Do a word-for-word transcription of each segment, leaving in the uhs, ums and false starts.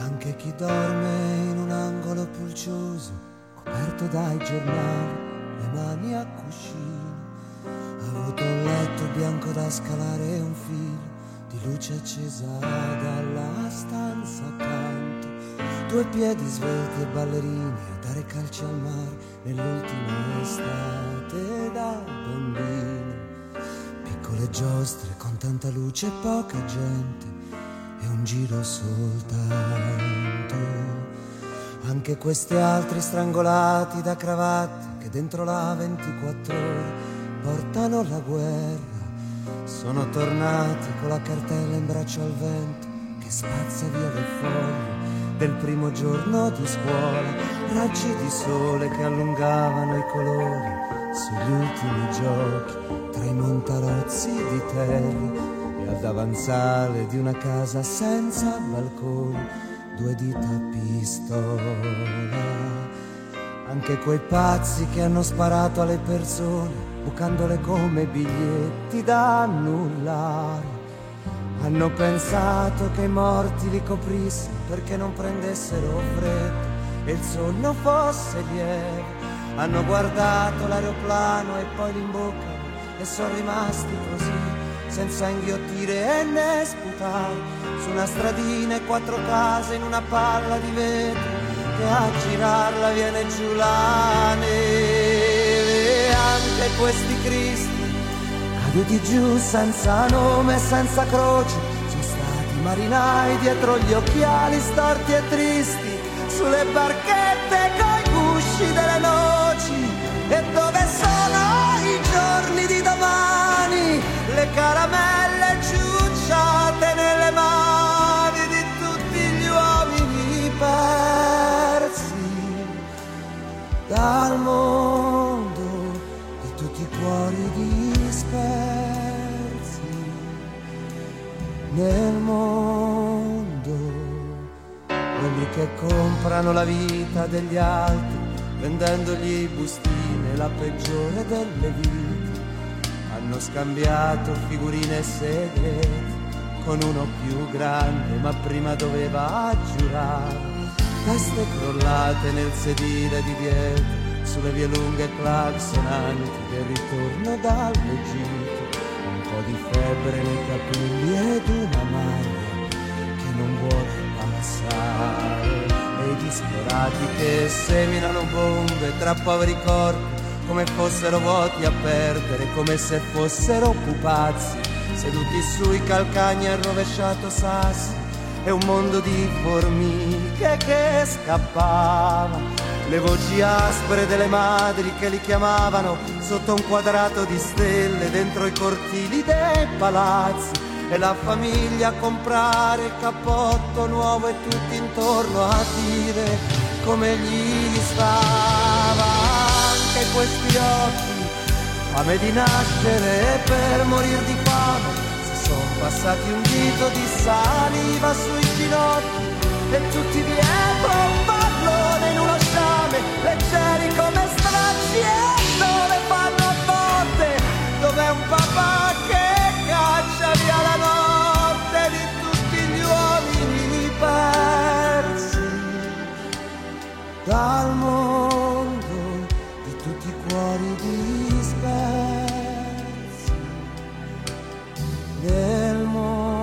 Anche chi dorme in un angolo pulcioso, coperto dai giornali, le mani a cuscino, ha avuto un letto bianco da scalare e un filo di luce accesa dalla stanza accanto, due piedi svelti e ballerini a dare calci al mare nell'ultima estate da bambino, piccole giostre con tanta luce e poca gente e un giro soltanto. Anche questi altri strangolati da cravatte che dentro la ventiquattro ore portano la guerra sono tornati con la cartella in braccio al vento che spazza via le foglie del primo giorno di scuola, raggi di sole che allungavano i colori sugli ultimi giochi tra i montarozzi di terra e al davanzale di una casa senza balconi, due dita a pistola. Anche quei pazzi che hanno sparato alle persone, bucandole come biglietti da annullare, hanno pensato che i morti li coprissero perché non prendessero freddo e il sonno fosse lieve. Hanno guardato l'aeroplano e poi l'imboccano e sono rimasti così, senza inghiottire e né sputare, su una stradina e quattro case in una palla di vetro che a girarla viene giù la neve. Anche questi cristi caduti giù senza nome e senza croce sono stati marinai dietro gli occhiali storti e tristi, sulle barchette coi gusci delle noci. E dove sono i giorni di domani, le caramelle ciucciate nelle mani di tutti gli uomini persi dal mondo, di tutti i cuori dispersi nel mondo, quelli che comprano la vita degli altri vendendogli i bustini e la peggiore delle vite, hanno scambiato figurine e segreti con uno più grande, ma prima doveva giurare, teste crollate nel sedile di dietro, sulle vie lunghe claxonanti del ritorno dall'Egitto, un po' di febbre nei capelli ed una maglia che non vuole passare, e i disperati che seminano bombe tra poveri corpi come fossero vuoti a perdere, come se fossero pupazzi seduti sui calcagni al rovesciato sassi, e un mondo di formiche che scappava, le voci aspre delle madri che li chiamavano sotto un quadrato di stelle dentro i cortili dei palazzi, e la famiglia a comprare il cappotto nuovo e tutti intorno a dire come gli stava. Anche questi occhi, fame di nascere e per morir di fame, si son passati un dito di saliva sui ginocchi e tutti dietro un pallone in uno sciame, leggeri come stracci e dove fanno a botte, dov'è un papà che caccia via la notte di tutti gli uomini persi dal mondo, di tutti i cuori dispersi nel mondo.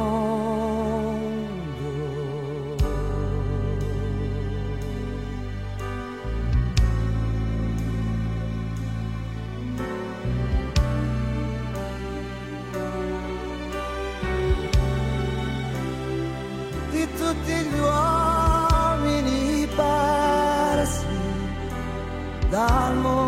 Di tutti gli uomini persi dal mondo.